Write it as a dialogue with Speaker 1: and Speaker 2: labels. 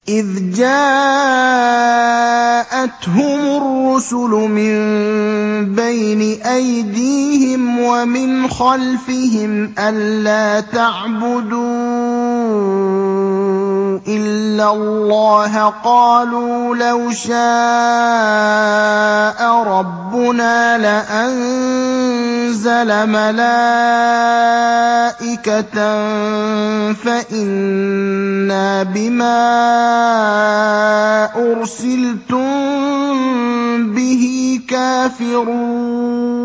Speaker 1: إِذْ جَاءَتْهُمُ الرُّسُلُ مِن بَيْنِ أَيْدِيهِمْ وَمِنْ خَلْفِهِمْ أَلَّا تَعْبُدُوا إِلَّا اللَّهَ ۖ قَالُوا لَوْ شَاءَ رَبُّنَا لَأَنزَلَ مَلَائِكَةً فَإِنَّا بِمَا أُرْسِلْتُم بِهِ كَافِرُونَ